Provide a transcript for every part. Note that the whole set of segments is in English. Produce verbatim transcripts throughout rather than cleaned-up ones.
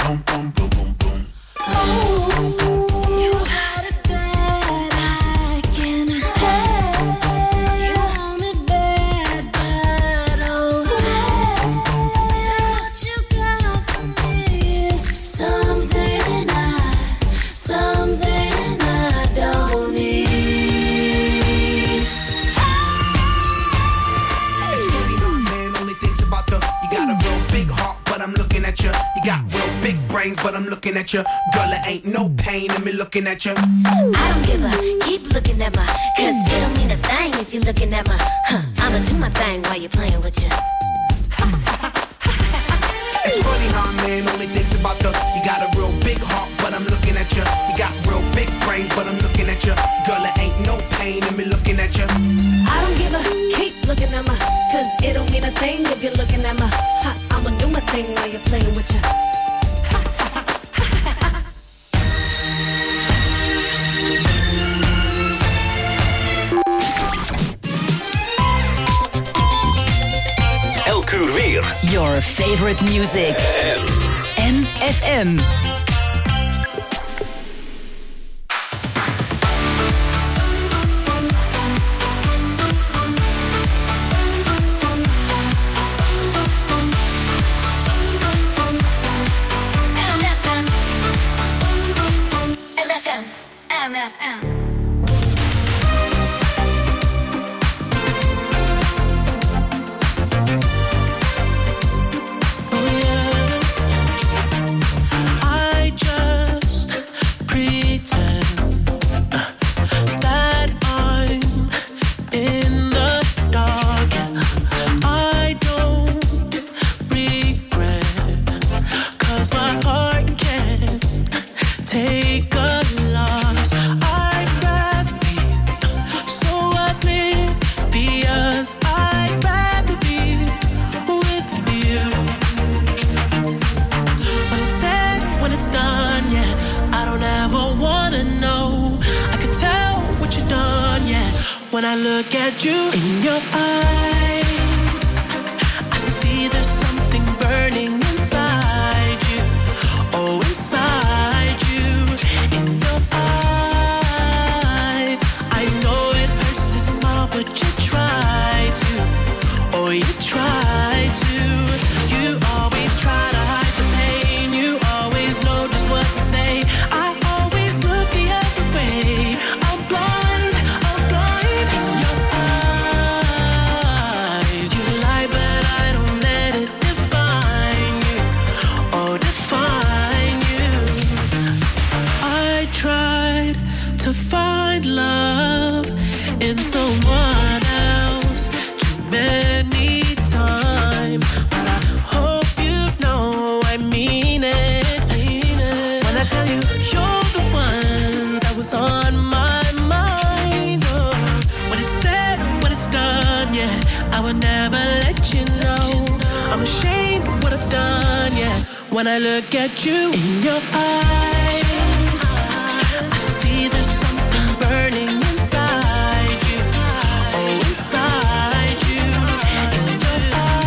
boom, boom, boom, boom, boom. You got it bad, I can tell. You want it bad, bad, oh. What you got for me is something I, something I don't need. It's funny how man only thinks about the. You got a real big heart, but I'm looking at you. You got real big brains, but I'm looking at you. Girl, it ain't no pain in me looking at you. I don't give a, keep looking at my, cause it don't mean a thing if you're looking at my, huh, I'ma do my thing while you're playing with you. It's funny how a man only thinks about the. You got a real big heart, but I'm looking at you. You got real big brains, but I'm looking at you. Girl, it ain't no pain in me looking at you. I don't give a, keep looking at my, cause it don't mean a thing if you're looking at my, huh, I'ma do my thing while you're playing with you. Elke uur weer. Your favorite music. M F M. When I look at you in your eyes, I see there's something burning inside you. Oh, inside you. In your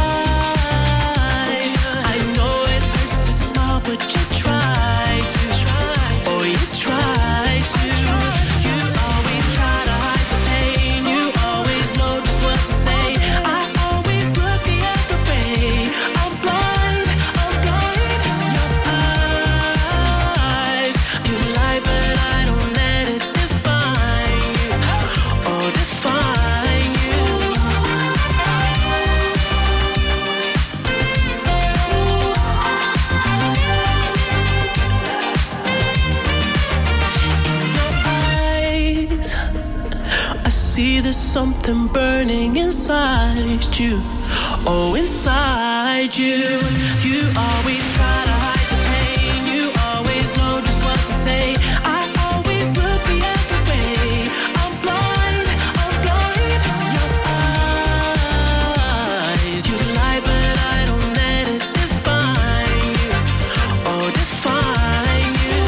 eyes, I know it hurts to smile, but you try to. Oh, you try to. You always try to hide the pain. You always know just what to say. I always look the other way. I'm blind. I'm blind. There's something burning inside you. Oh, inside you. You always try to hide the pain. You always know just what to say. I always look the other way. I'm blind. I'm blind. In your eyes, you lie, but I don't let it define you. Oh, define you.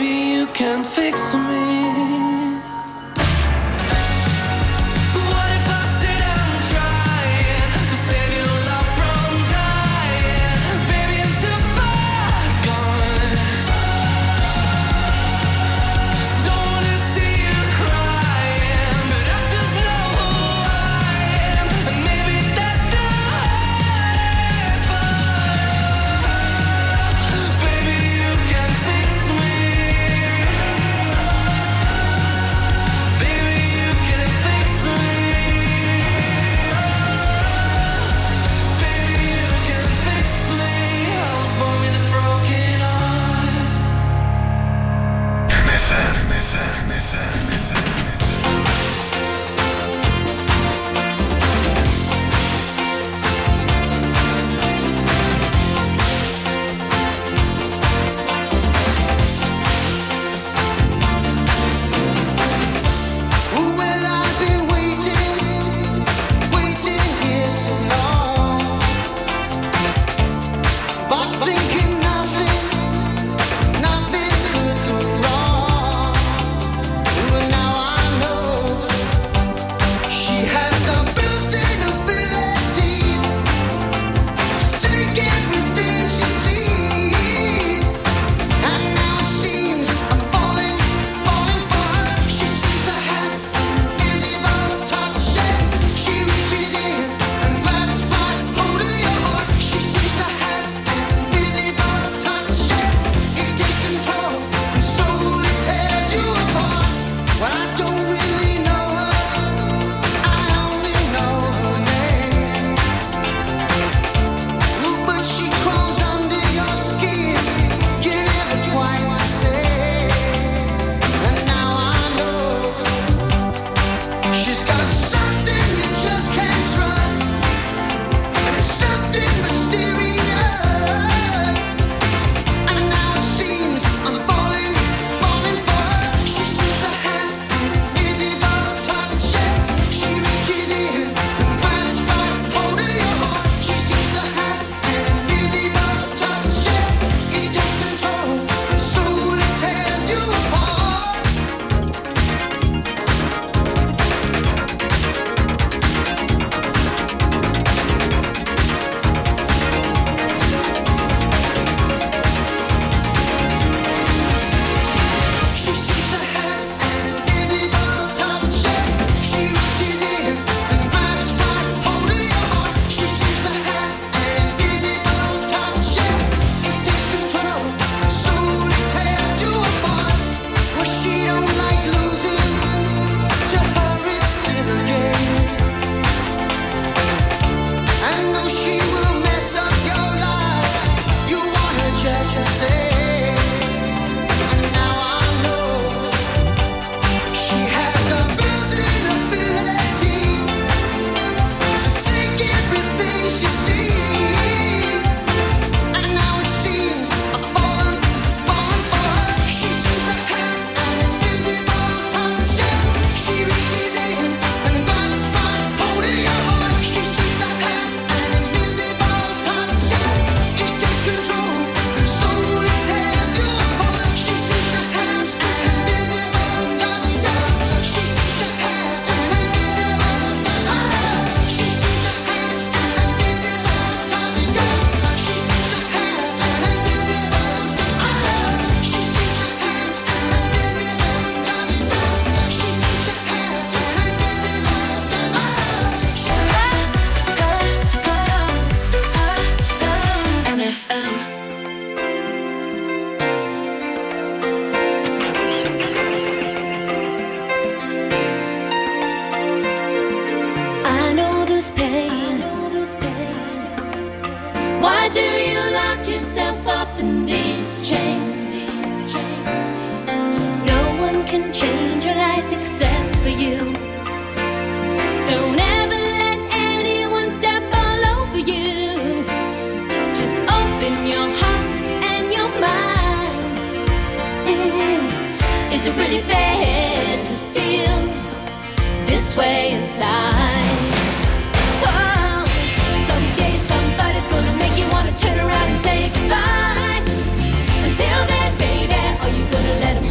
Baby, you can fix me. Turn around and say goodbye. Until then, baby, are you gonna let him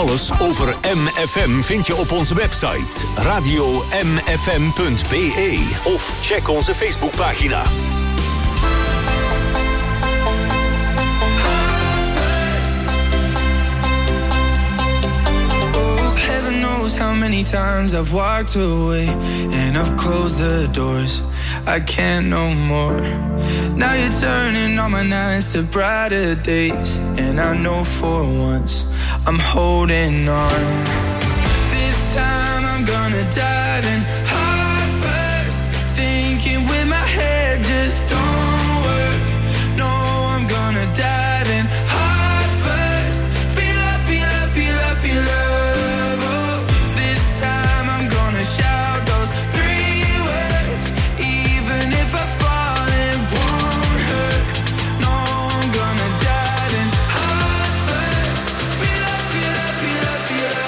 Alles over M F M vind je op onze website radio m f m punt b e of check onze Facebookpagina. Oh, heaven knows how many times I've walked away and I've closed the doors. I can't no more. Now you're turning all my nights to brighter days, and I know for once I'm holding on. This time I'm gonna dive in heart first, thinking with my head just don't work. No, I'm gonna dive in heart first, feel love, feel love, feel love, feel love. Oh, this time I'm gonna shout those three words, even if I fall it won't hurt. No, I'm gonna dive in heart first, feel love, feel love, feel love, feel love.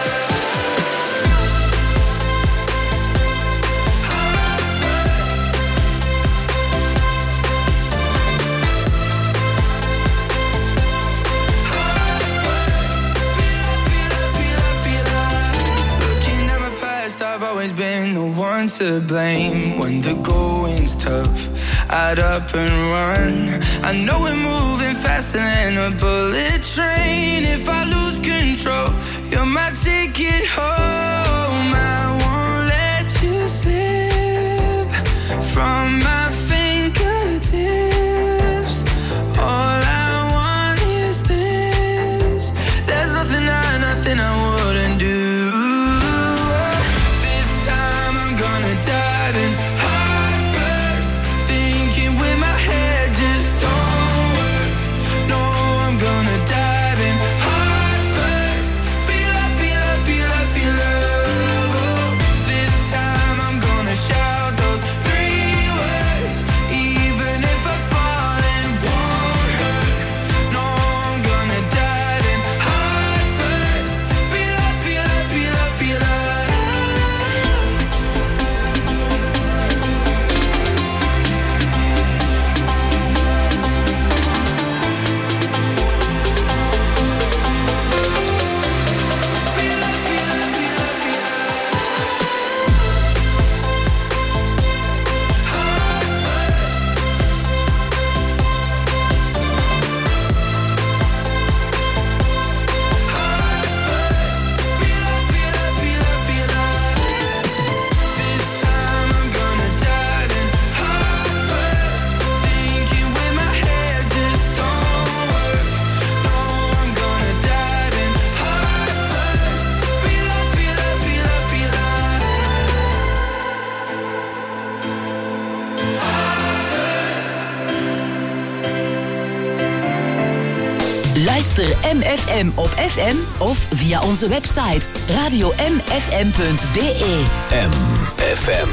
I've always been the one to blame. When the going's tough, I'd up and run. I know we're moving faster than a bullet train. If I lose control, you're my ticket home. I won't let you slip from my fingertips. All I want is this. There's nothing I, nothing I wouldn't do. Dive in heart first, thinking with my head just don't work. No, I'm gonna dive in heart first, feel love, feel love, feel love, feel love. Oh, this time I'm gonna shout those three words, even if I fall it won't hurt. No, I'm gonna dive in heart first, feel love, feel love, feel love, feel love. Luister M F M op F M of via onze website radio m f m punt b e. M F M.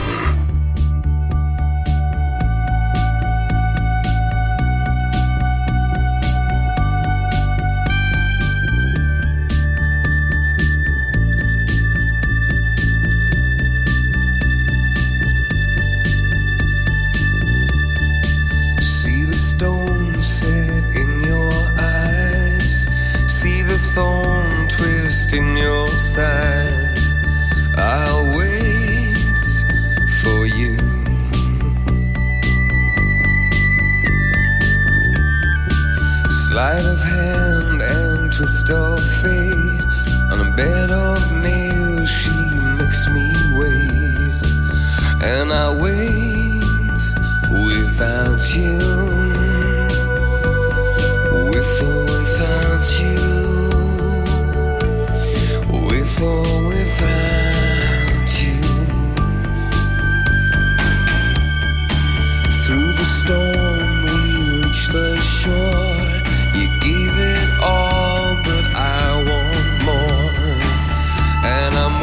See the stone set in your eyes, see the thorn twist in your side. I'll wait for you. Sleight of hand and twist of fate, on a bed of nails she makes me wait, and I wait without you, with or without you, with or without you. Through the storm we reach the shore. You gave it all, but I want more, and I'm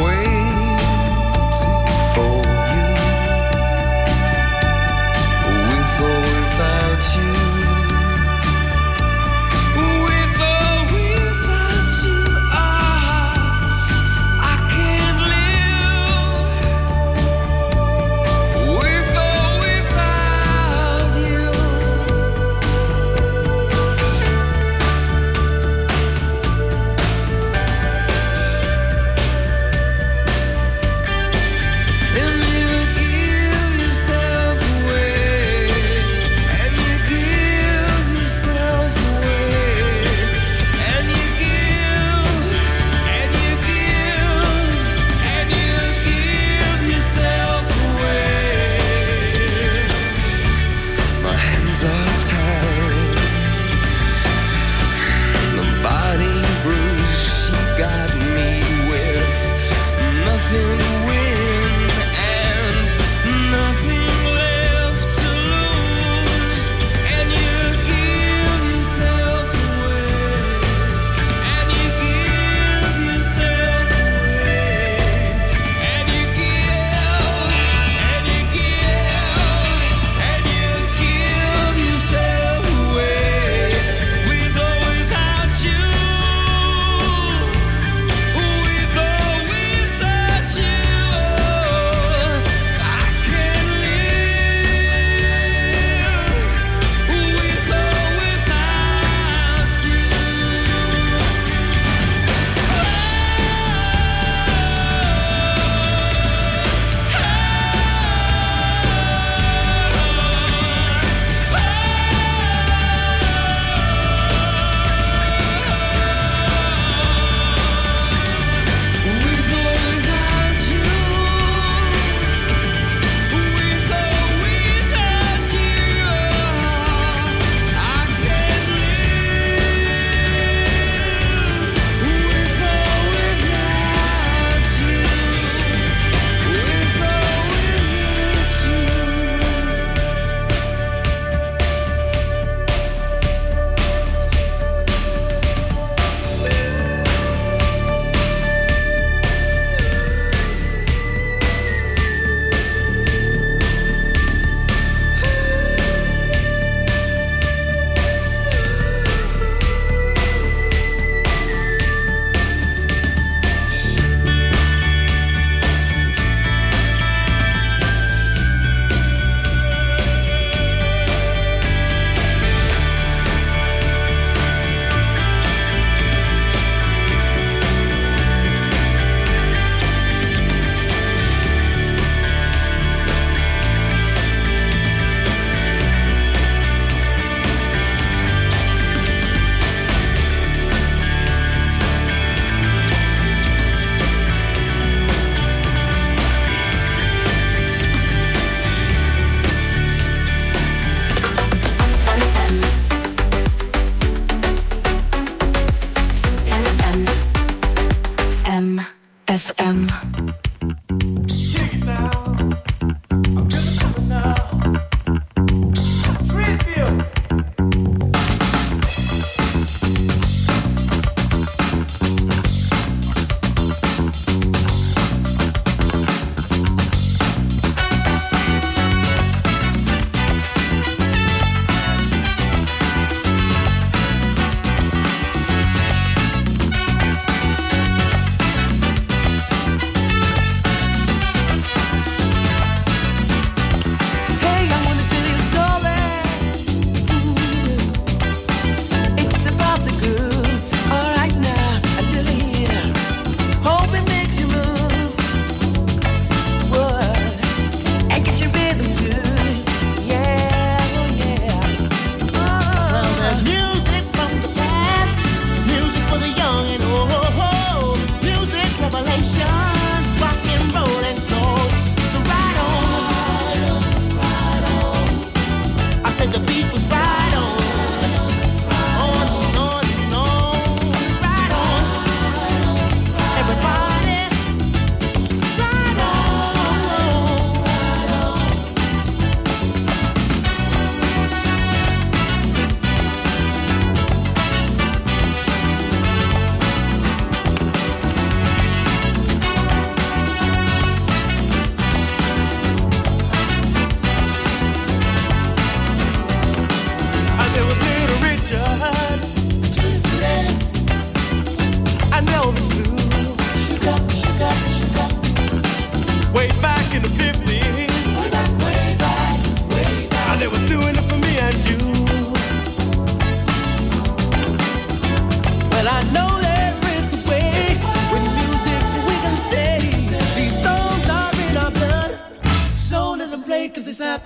waiting for you, with or without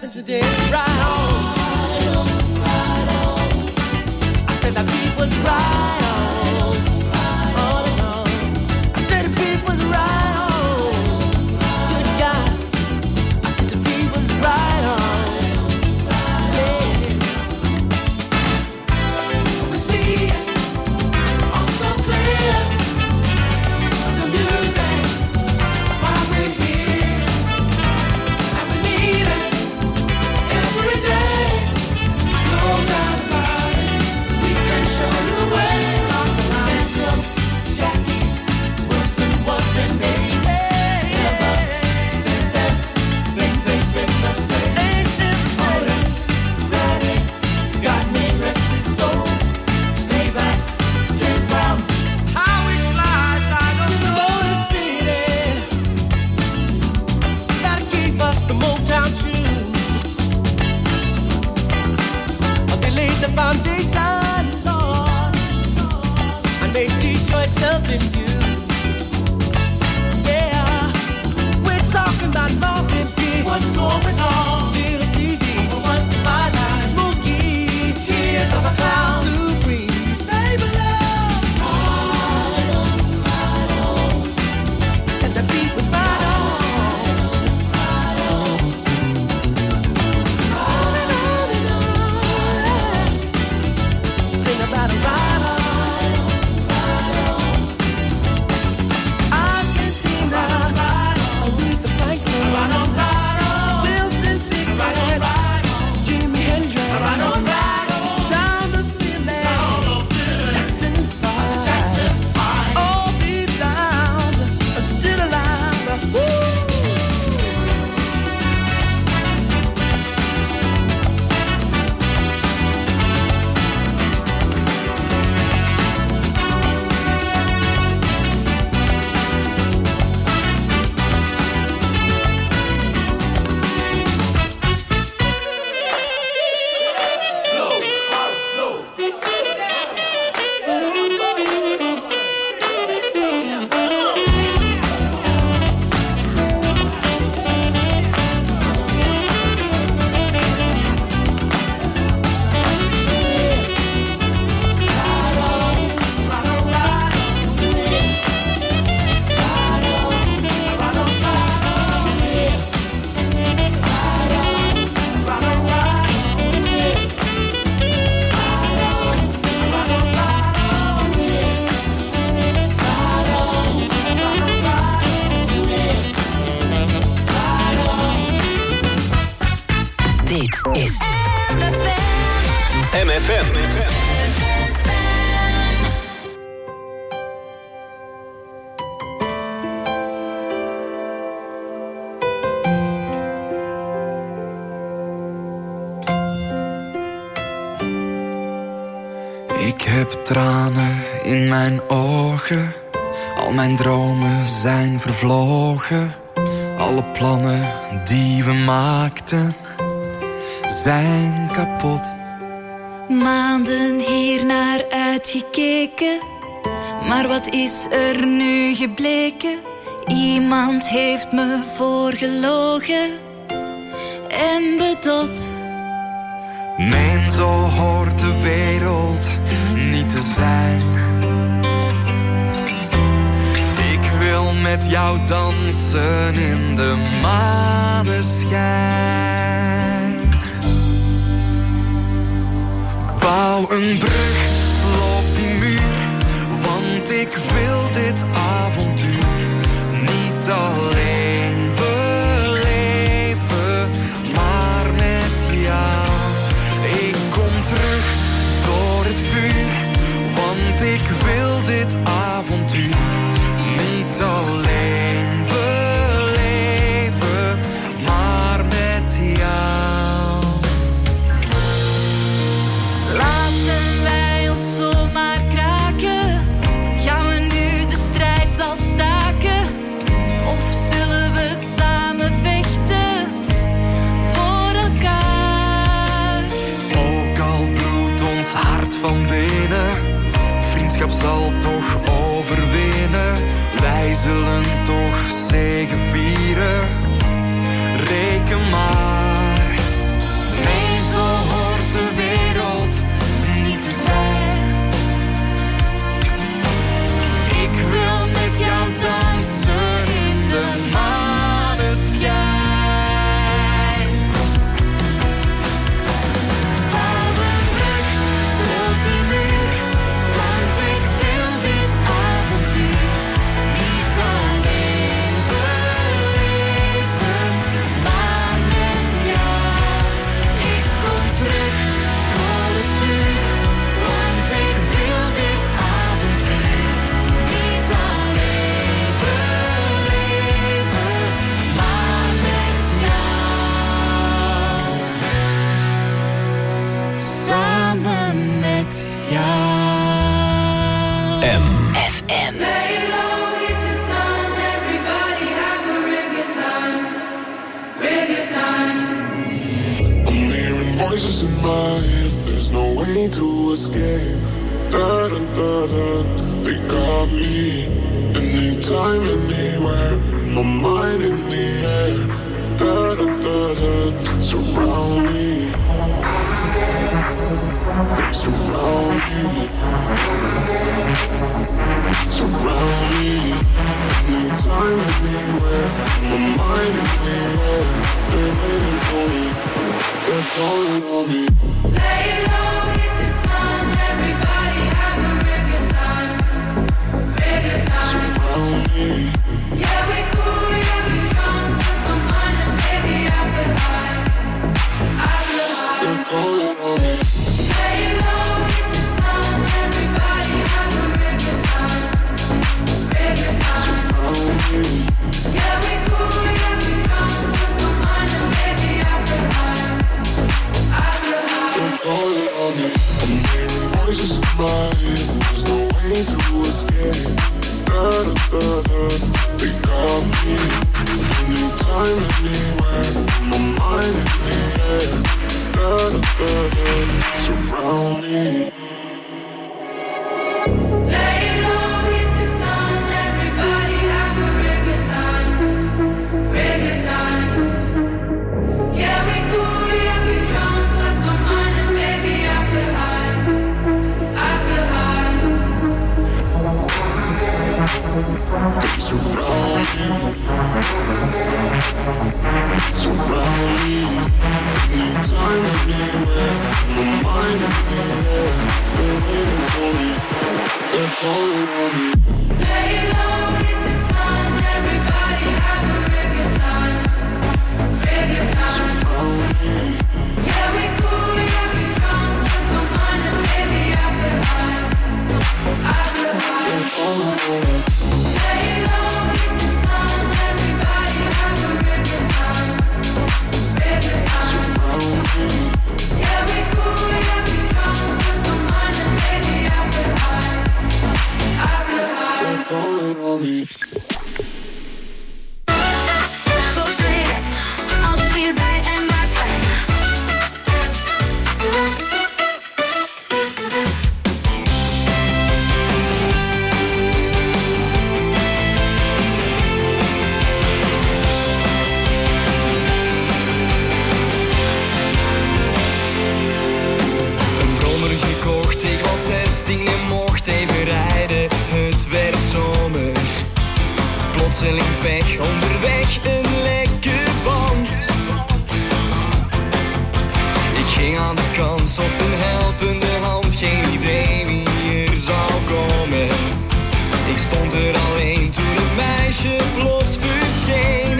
nothing today. Right on. Right on, right on. I said the beat was right on. Right on, on. I said the beat was right on. Good God. I said the beat was right on. Yeah. We see it all so clear. The music, why we're here, and we need it every day. No doubt about it. We can show you the way. Talk about Central, Jackie Wilson, what they made. Ever since then, things ain't been the same. Otis Redding got me restless soul. Payback, James Brown. How he flies, I don't know the city. Gotta keep us the Motown tunes. They laid the foundation, Lord, and made Detroit something new. Yeah, we're talking about Marvin Gaye. What's going on? Little Stevie, what's the matter? Smokey, Tears of a Clown. Supremes, baby love. Right on, right on. Said the beat was right on. Right on, right on. On and on and on. Sing about a right on, right on. Argentina, Aretha Franklin, Wilson Pickett, Jimi Hendrix, Sound of Feeling, Jackson Five. All these sounds are still alive. Woo! Dit is M F M. Ik heb tranen in mijn ogen. Al mijn dromen zijn vervlogen. Alle plannen die we maakten zijn kapot. Maanden hier naar uitgekeken, maar wat is er nu gebleken? Iemand heeft me voorgelogen en bedot. Nee, zo hoort de wereld niet te zijn. Ik wil met jou dansen in de maneschijn. Bouw een brug, sloop die muur, want ik wil dit avontuur niet alleen beleven, maar met jou. Ik kom terug door het vuur, want ik wil dit avontuur niet alleen beleven, maar met jou. Laten wij ons zomaar kraken. Gaan we nu de strijd al staken? Of zullen we samen vechten voor elkaar? Ook al bloedt ons hart van binnen, vriendschap zal toch overwinnen. Wij zullen toch zegevieren. Reken maar. M. F M. Lay low, hit the sun, everybody have a real good time, real good time. I'm hearing voices in my head, there's no way to escape. Da da da da, they got me. Anytime, anywhere, my mind in the air. Da da da da, surround me. They surround me. Surround me. Anytime, anywhere, my mind in the air. They're waiting for me. They're calling on me. Lay low, hit the sun, everybody have a real good time, real good time. Surround me. Yeah, we cool, yeah, we drunk, lost my mind and baby I feel high, I feel high. They're calling on me. Lay low, hit the sun, everybody have a real good time, real good time. Surround me. Yeah, we cool, yeah, we drunk, lost my mind and baby I feel high, I feel high. They're calling on me. I'm hearing voices in my head. There's no way to escape. Da da da da. They got me. Anytime, anywhere. My mind in the air. Da da da da. Surround me. Lay low, hit the sun, everybody have a real good time, real good time. Yeah, we cool, yeah, we drunk, lost my mind and baby I feel high, I feel high. They surround me. Surround me. Anytime, anywhere. My mind in the air. They're waiting for me. They're calling on me. Lay low, hit the sun, everybody have a real good time, real good time. Surround me. Yeah, we cool, yeah, we drunk, lost my mind and baby I feel high, I feel high. They're calling on me. Lay low, hit the sun, everybody have a real good time, real good time. Surround me. Yeah, we cool, yeah, we drunk, lost my mind and baby I feel high, I feel high. They're calling on me. So sweet, I'll be there in my sight. Een brommer gekocht, ik was zestien en mocht even rijden. Het werd zomer. Plotseling pech, onderweg een lekke band. Ik ging aan de kant, zocht een helpende hand. Geen idee wie er zou komen. Ik stond er alleen toen een meisje plots verscheen.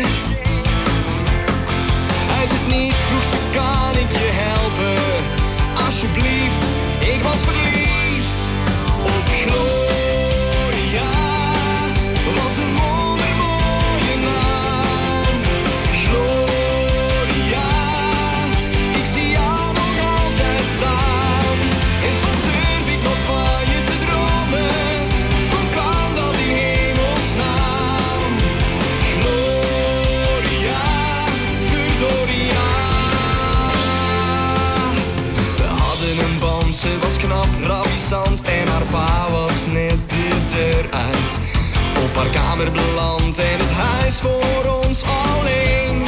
Uit het niets vroeg ze, kan ik je helpen? Alsjeblieft, ik was verliefd op Gloria. Wat een wondermooie naam. Gloria, ik zie jou nog altijd staan. En soms durf ik nog van je te dromen. Hoe kan dat in hemelsnaam? Gloria, verdoria. We hadden een band, ze was knap, ravissant. En haar pa was net de deur uit. Op haar kamer beland en het huis voor ons alleen.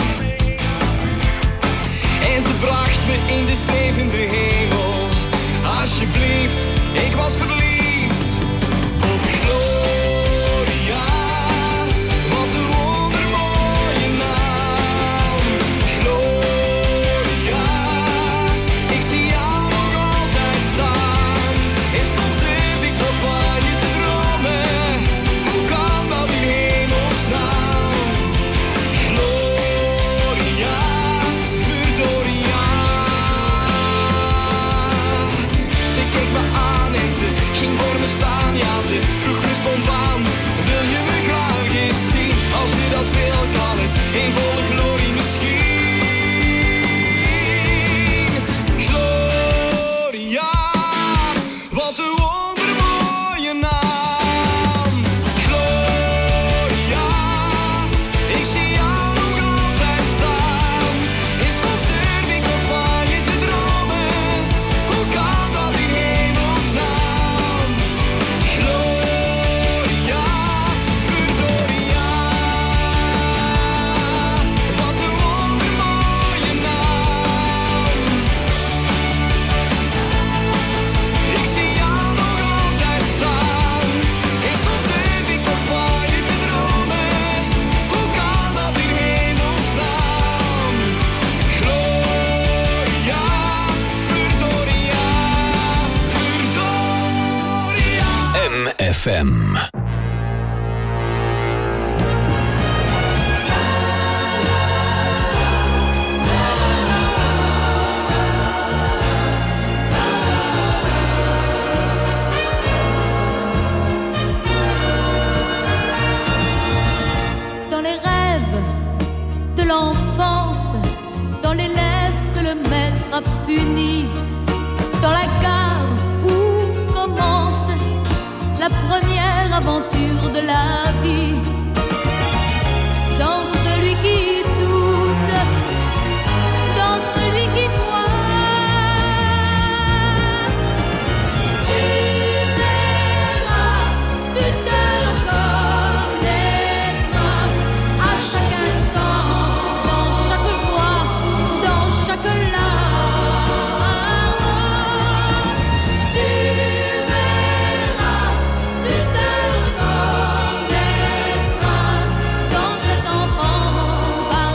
En ze bracht me in de zevende hemel. Alsjeblieft, ik was verliefd op Gloria. Wat een wondermooie naam. Gloria, ik zie jou nog altijd staan. En soms durf ik nog van je te dromen. Hoe kan dat in hemelsnaam? Gloria, verdoria. Ze keek me aan en ze ging voor me staan. Ja, ze vroeg me spontaan, wil je me graag eens zien? Als je dat wil, kan het in volle glorie misschien. Gloria, wat een wondermooie naam. F M. Dans les rêves de l'enfance, dans les lèvres que le maître a puni, dans la gare où commence la première aventure de la vie, dans celui qui doute, dans celui qui croit, tu verras, tu te reconnaîtras à chaque instant, dans chaque joie, dans chaque larme. Par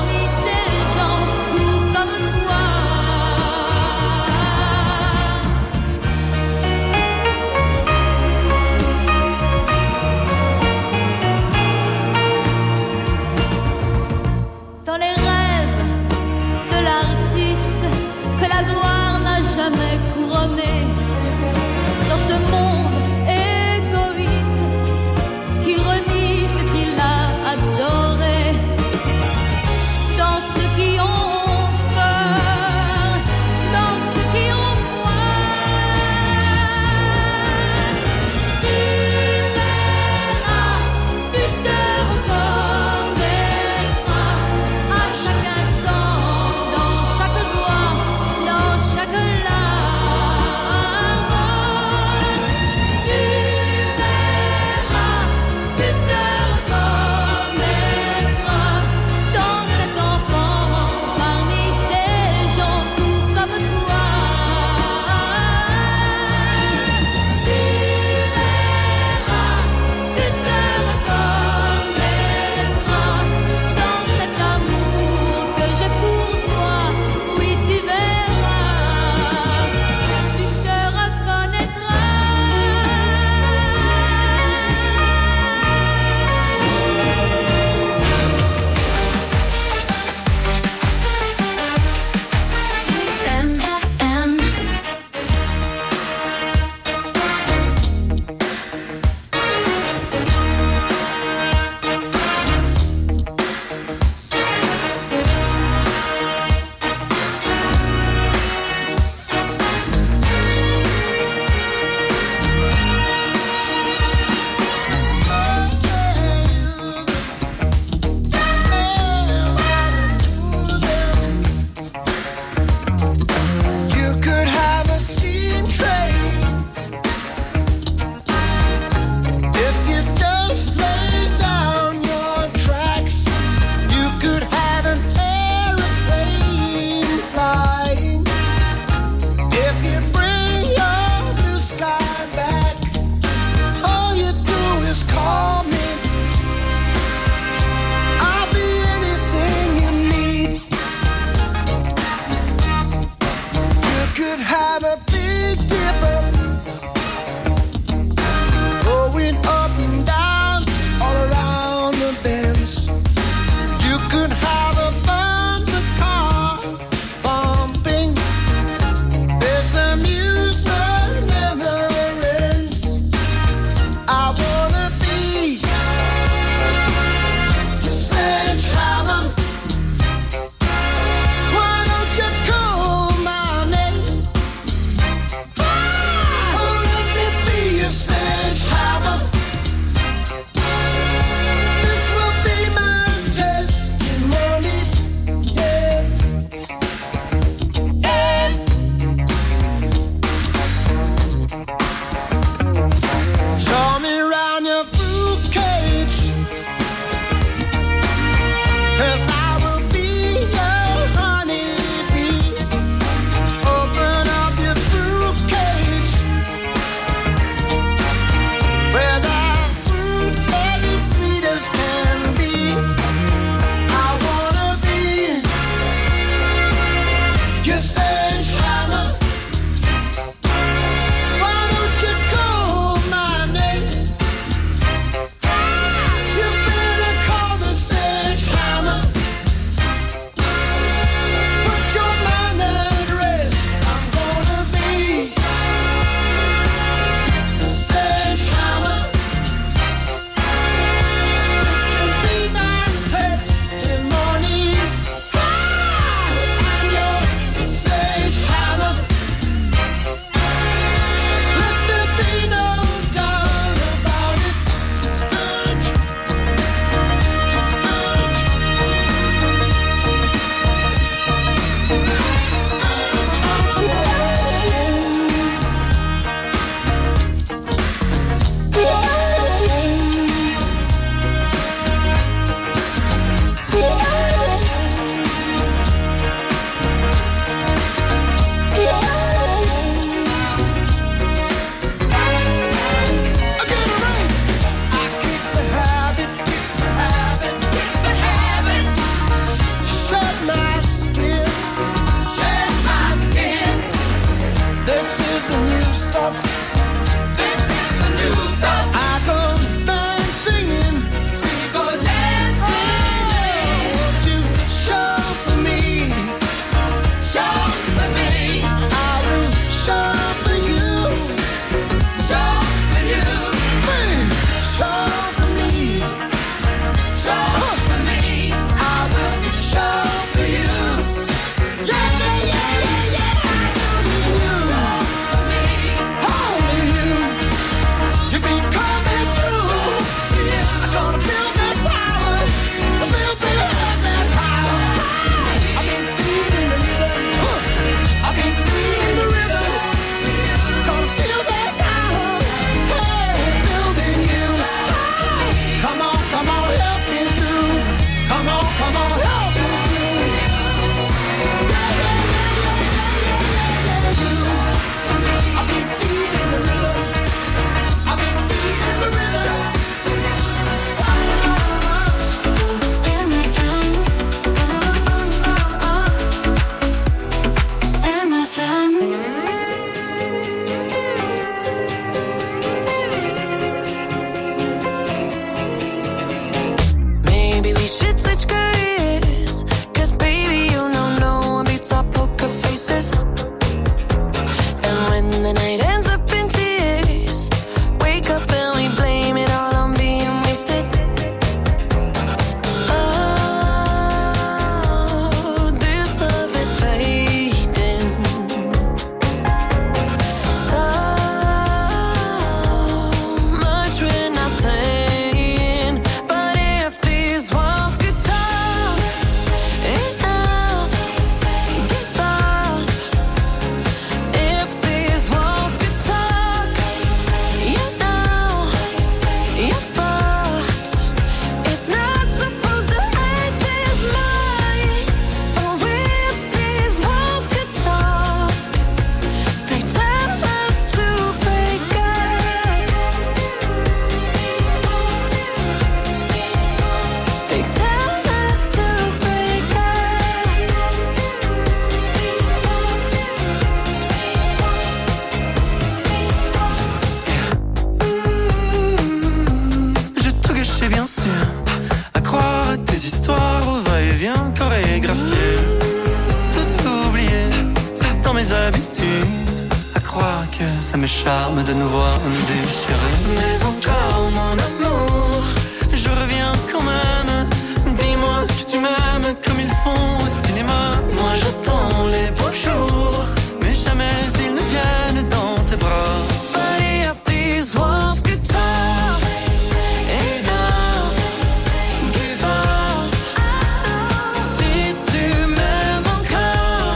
ça me charme de nous voir nous déchirer. Mais encore mon amour, je reviens quand même. Dis-moi que tu m'aimes comme ils font au cinéma. Moi j'attends les beaux jours, mais jamais ils ne viennent dans tes bras. Body of these walls get tough. Enough, give up. Si tu m'aimes encore,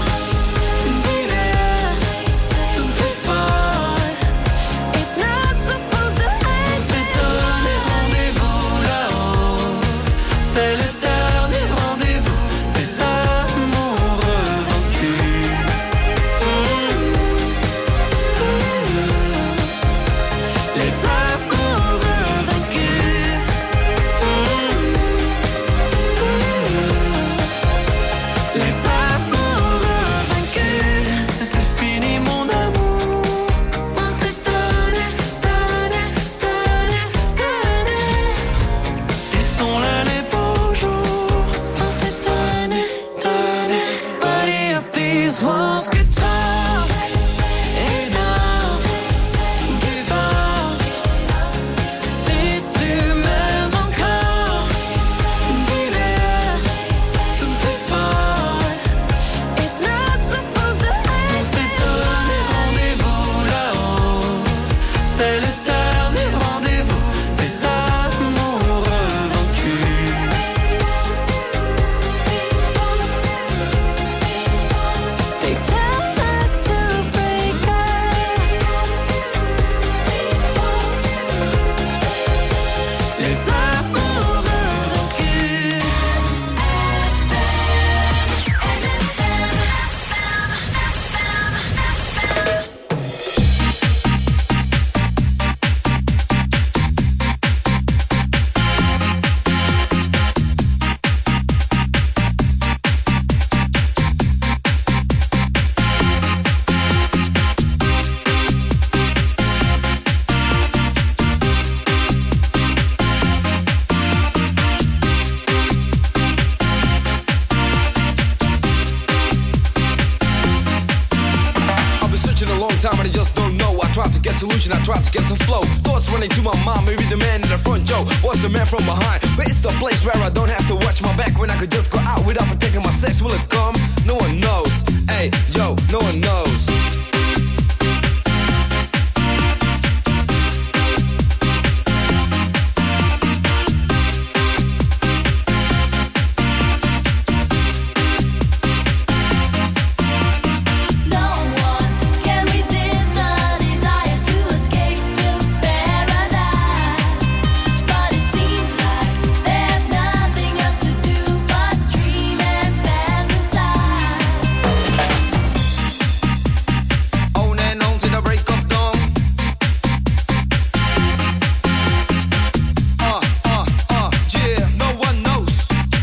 dis-le plus fort. It's not supposed to end. On s'est donné rendez-vous là-haut. C'est le dernier rendez-vous des amoureux vaincus. Les amoureux vaincus. Les amoureux vaincus. C'est fini mon amour. On s'est donné, donné, donné, donné. Ils sont là les beaux jours. On s'est donné, donné. Body of these walls get tough. Enough, give up. Si tu m'aimes encore, dis-le plus fort. It's not supposed to end. On s'est donné rendez-vous là-haut. C'est le dernier rendez-vous des amoureux vaincus. They tell us to break up. Les amoureux vaincus. I've been searching a long time and I just don't know. I tried to get solution, I tried to get some flow. Thoughts running to my mind, maybe the man in the front, Joe was the man from behind. But it's the place where I don't have to watch my back when I could just go out without protecting my sex. Will it come? No one knows. Hey, yo, no one knows. No one can resist the desire to escape to paradise. But it seems like there's nothing else to do but dream and fantasize. On and on to the break of dawn. Uh, uh, uh, yeah, no one knows.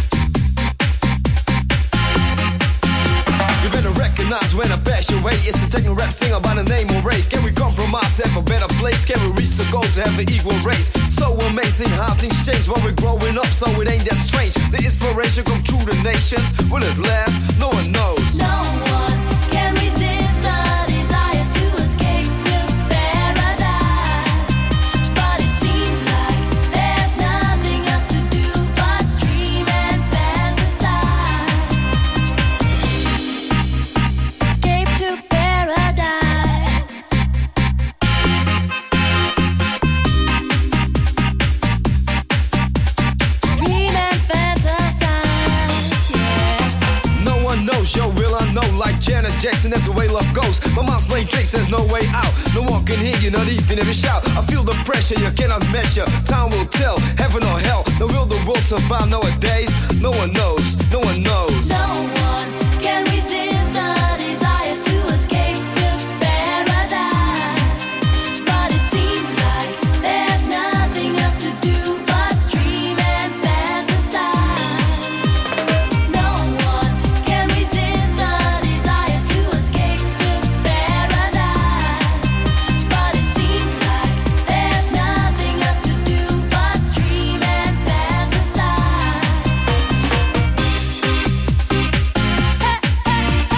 You better recognize when I pass your way. It's a techno rap singer by the name of Ray. Can we compromise, have a better place? Can we reach the goal to have an equal race? So amazing how things change when we're growing up, so it ain't that strange. The inspiration come through the nations. Will it last? No one knows. No one can resist the desire to escape to paradise. But it seems like there's nothing else to do but dream and fantasize. Escape to paradise. Dream and fantasize. Yeah. No one knows, yo, will I know? Like Janet Jackson, that's the way love goes. My mind's playing tricks, there's no way out. No one can hear you, not even if you shout. I feel the pressure, you cannot measure. Time will tell, heaven or hell. Now will the world survive nowadays? No one knows, no one knows. No one can resist the desire to escape to paradise. But it seems like there's nothing else to do but dream and fantasize. No one can resist the desire to escape to paradise. But it seems like there's nothing else to do but dream and fantasize. Hey, hey.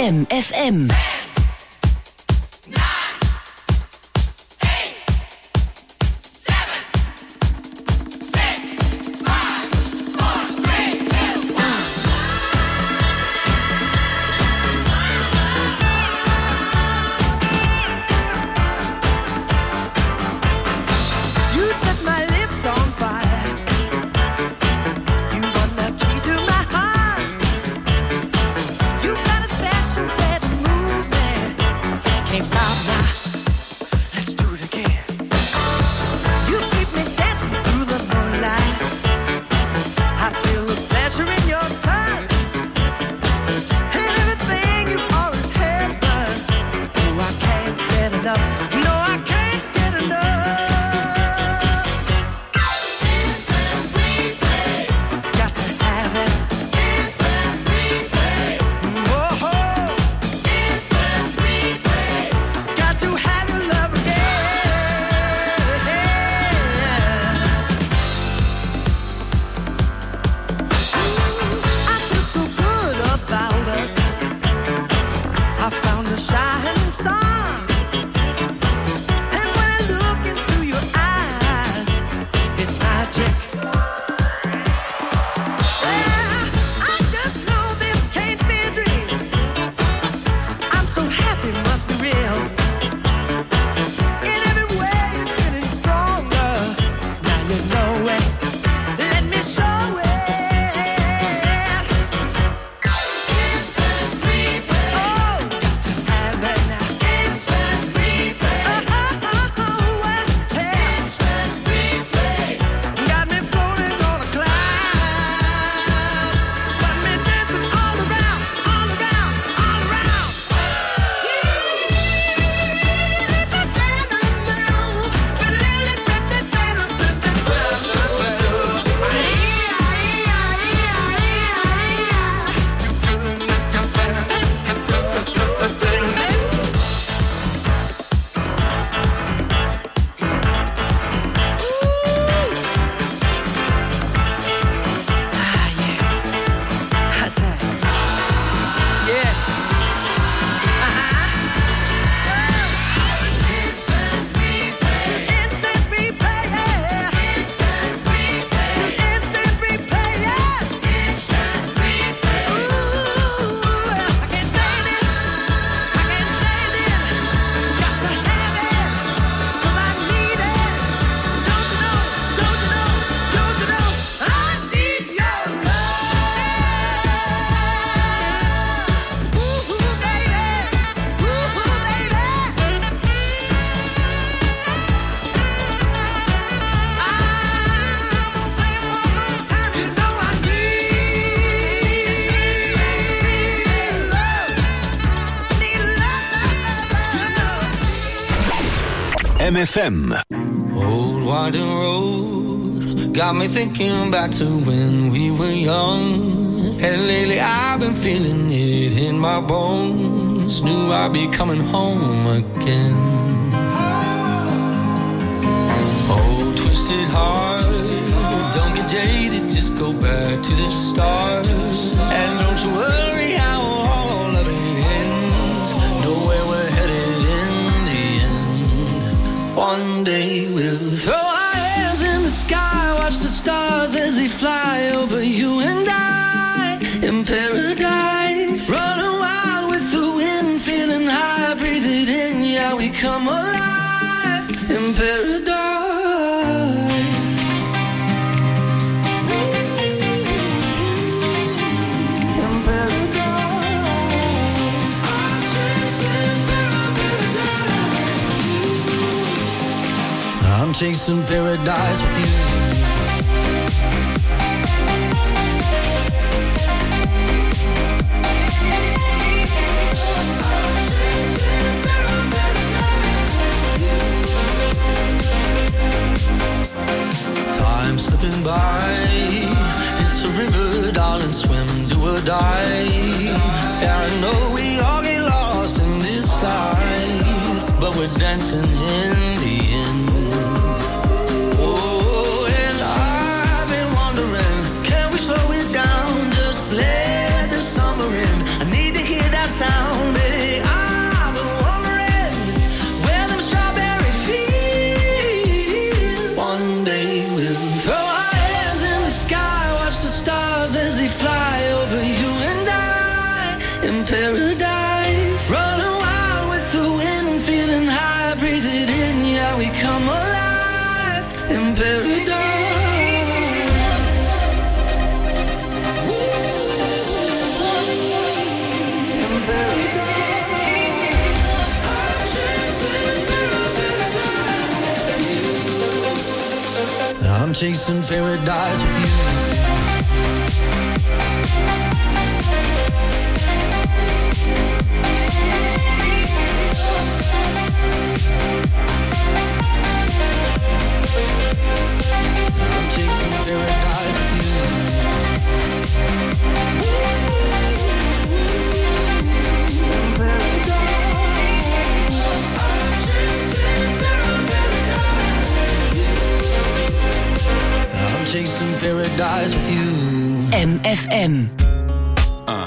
M F M. M F M. Old winding road got me thinking back to when we were young. And lately I've been feeling it in my bones. Knew I'd be coming home again. Oh, twisted heart, don't get jaded, just go back to the start. And don't you worry how all of it ends. Know where we're headed in the end. One day we'll throw our hands in the sky, watch the stars as they fly over you and I. In paradise, running wild with the wind, feeling high, breathe it in, yeah, we come alive. In paradise. I'm chasing paradise with you. Time slipping by, it's a river, darling, swim, do or die. Yeah, I know we all get lost in this life, but we're dancing in the end. Slow it down, just let the summer in. I need to hear that sound I'm chasing paradise with you. I'm chasing paradise with you. I'm chasing paradise with you. M F M. Uh,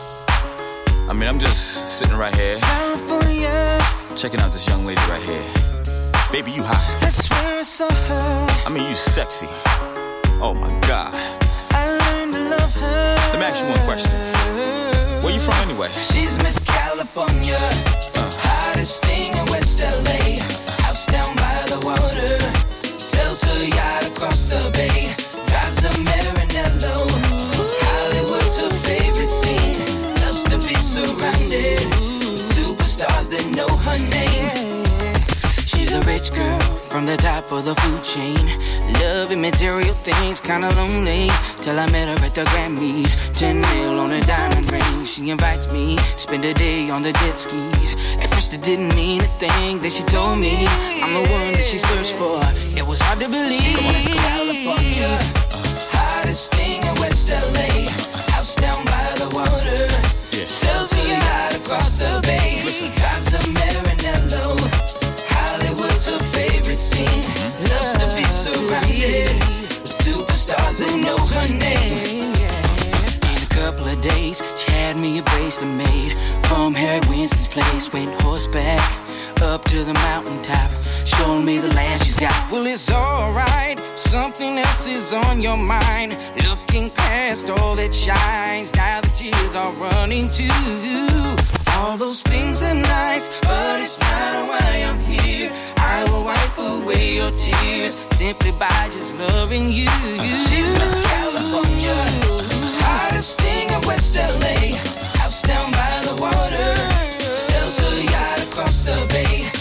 I mean, I'm just sitting right here, checking out this young lady right here. Baby, you hot. That's where I saw her. I mean, you sexy. Oh my God. I learned to love her. Let me ask you one question. Where you from anyway? She's Miss California, uh. hottest thing in West L A. House down by the water, sails her yacht across the bay, drives a Maranello. Hollywood's her favorite scene, loves to be surrounded with superstars that know her name. She's a rich girl from the top of the food chain, loving material things, kinda lonely, till I met her at the Grammys. Ten mil on a diamond ring, she invites me, spend a day on the jet skis. At first it didn't mean a thing, then she told me I'm the one that she searched for. It was hard to believe. She's Miss California, hottest thing in West L A. House down by the water, yeah. Sails her yacht across the bay, drives a Maranello. Hollywood's her favorite scene, loves to be surrounded with superstars that know her name. In a couple of days, she had me a bracelet made from Harry Winston's place. Went horseback up to the mountaintop, showing me the land she's got. Well, it's alright, something else is on your mind. Looking past all that shines, now the tears are running too. All those things are nice, but it's not why I'm here. I will wipe away your tears simply by just loving you. She's Miss California, hottest thing in West L A. House down by the water, sails her yacht across the bay,